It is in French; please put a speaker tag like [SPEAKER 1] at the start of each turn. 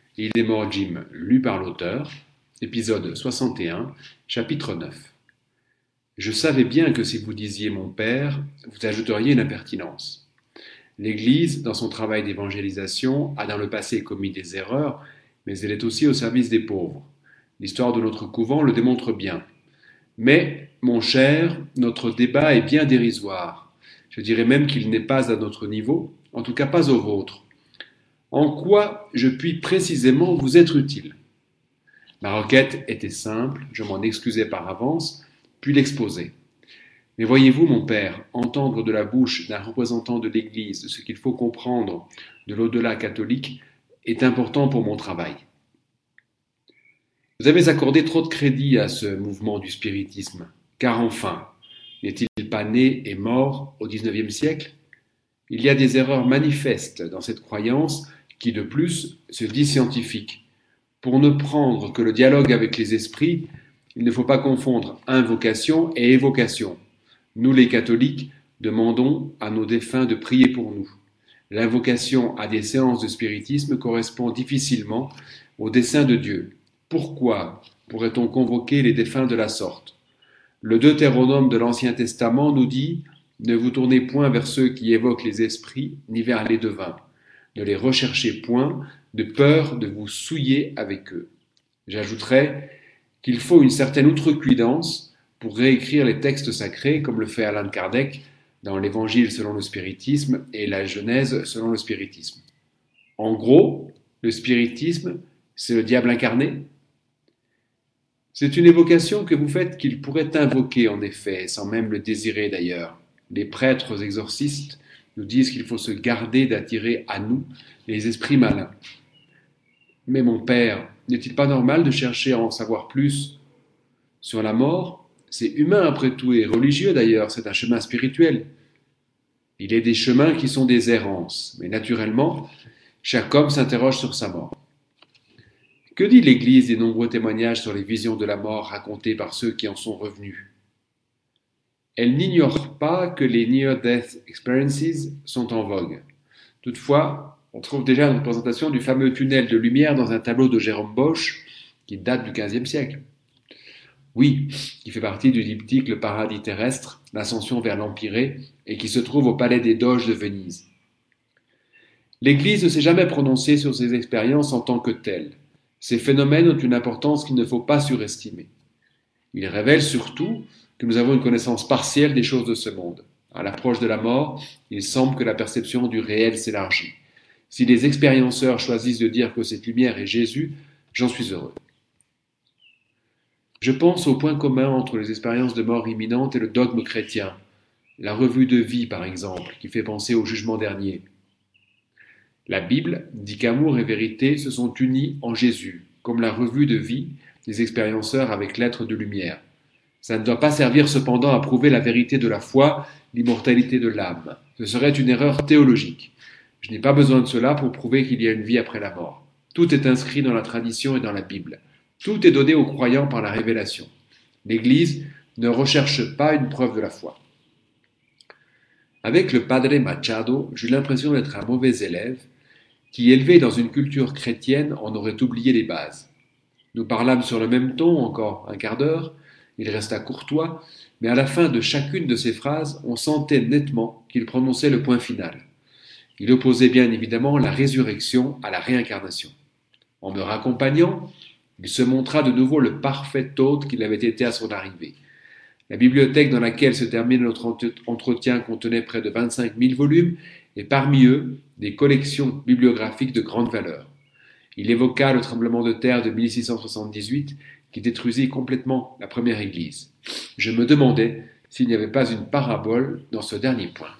[SPEAKER 1] Il est mort Jim, lu par l'auteur, épisode 61, chapitre 9. Je savais bien que si vous disiez mon père, vous ajouteriez une impertinence. L'Église, dans son travail d'évangélisation, a dans le passé commis des erreurs, mais elle est aussi au service des pauvres. L'histoire de notre couvent le démontre bien. Mais, mon cher, notre débat est bien dérisoire. Je dirais même qu'il n'est pas à notre niveau, en tout cas pas au vôtre. En quoi je puis précisément vous être utile? Ma requête était simple, je m'en excusais par avance, puis l'exposai. Mais voyez-vous, mon père, entendre de la bouche d'un représentant de l'Église ce qu'il faut comprendre de l'au-delà catholique est important pour mon travail. Vous avez accordé trop de crédit à ce mouvement du spiritisme, car enfin, n'est-il pas né et mort au XIXe siècle? Il y a des erreurs manifestes dans cette croyance qui, de plus, se dit scientifique. Pour ne prendre que le dialogue avec les esprits, il ne faut pas confondre invocation et évocation. Nous, les catholiques, demandons à nos défunts de prier pour nous. L'invocation à des séances de spiritisme correspond difficilement au dessein de Dieu. Pourquoi pourrait-on convoquer les défunts de la sorte? Le Deutéronome de l'Ancien Testament nous dit « Ne vous tournez point vers ceux qui évoquent les esprits, ni vers les devins. Ne les recherchez point, de peur de vous souiller avec eux. » J'ajouterais qu'il faut une certaine outrecuidance pour réécrire les textes sacrés, comme le fait Allan Kardec dans l'Évangile selon le spiritisme et la Genèse selon le spiritisme. En gros, le spiritisme, c'est le diable incarné. C'est une évocation que vous faites qu'il pourrait invoquer en effet, sans même le désirer d'ailleurs. Les prêtres exorcistes nous disent qu'il faut se garder d'attirer à nous les esprits malins. Mais mon père, n'est-il pas normal de chercher à en savoir plus sur la mort? C'est humain après tout et religieux d'ailleurs, c'est un chemin spirituel. Il est des chemins qui sont des errances, mais naturellement, chaque homme s'interroge sur sa mort. Que dit l'Église des nombreux témoignages sur les visions de la mort racontées par ceux qui en sont revenus? Elle n'ignore pas que les Near-Death Experiences sont en vogue. Toutefois, on trouve déjà une représentation du fameux tunnel de lumière dans un tableau de Jérôme Bosch qui date du XVe siècle. Oui, qui fait partie du diptyque Le paradis terrestre, l'ascension vers l'Empyrée, et qui se trouve au Palais des Doges de Venise. L'Église ne s'est jamais prononcée sur ces expériences en tant que telles. Ces phénomènes ont une importance qu'il ne faut pas surestimer. Ils révèlent surtout que nous avons une connaissance partielle des choses de ce monde. À l'approche de la mort, il semble que la perception du réel s'élargit. Si les expérienceurs choisissent de dire que cette lumière est Jésus, j'en suis heureux. Je pense au point commun entre les expériences de mort imminente et le dogme chrétien. La revue de vie, par exemple, qui fait penser au jugement dernier. La Bible dit qu'amour et vérité se sont unis en Jésus, comme la revue de vie des expérienceurs avec l'être de lumière. Ça ne doit pas servir cependant à prouver la vérité de la foi, l'immortalité de l'âme. Ce serait une erreur théologique. Je n'ai pas besoin de cela pour prouver qu'il y a une vie après la mort. Tout est inscrit dans la tradition et dans la Bible. Tout est donné aux croyants par la révélation. L'Église ne recherche pas une preuve de la foi. Avec le Padre Machado, j'ai l'impression d'être un mauvais élève qui, élevé dans une culture chrétienne, en aurait oublié les bases. Nous parlâmes sur le même ton encore un quart d'heure, il resta courtois, mais à la fin de chacune de ses phrases, on sentait nettement qu'il prononçait le point final. Il opposait bien évidemment la résurrection à la réincarnation. En me raccompagnant, il se montra de nouveau le parfait hôte qu'il avait été à son arrivée. La bibliothèque dans laquelle se termine notre entretien contenait près de 25 000 volumes, et parmi eux, des collections bibliographiques de grande valeur. Il évoqua le tremblement de terre de 1678 qui détruisit complètement la première église. Je me demandais s'il n'y avait pas une parabole dans ce dernier point.